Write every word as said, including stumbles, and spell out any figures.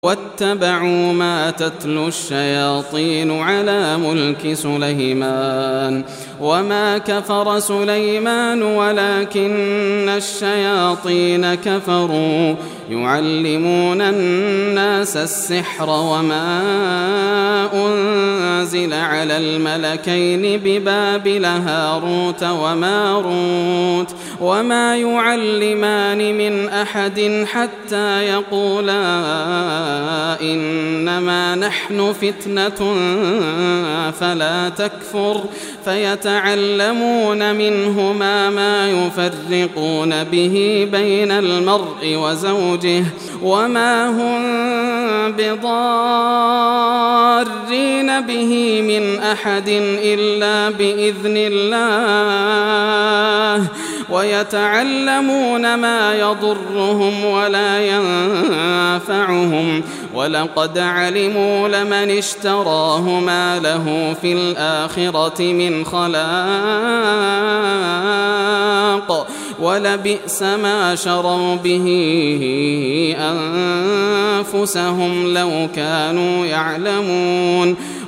واتبعوا ما تتلو الشياطين على ملك سليمان وما كفر سليمان ولكن الشياطين كفروا يعلمون الناس السحر وما أنزل على الملكين ببابل هاروت وماروت وما يعلمان من أحد حتى يقولا إنما نحن فتنة فلا تكفر فيتعلمون منهما ما يفرقون به بين المرء وزوجه وما هم بضارين به من أحد إلا بإذن الله ويتعلمون ما يضرهم ولا ينفعهم ولقد علموا لمن اشتراه ما له في الآخرة من خلاق ولبئس ما شروا به أنفسهم لو كانوا يعلمون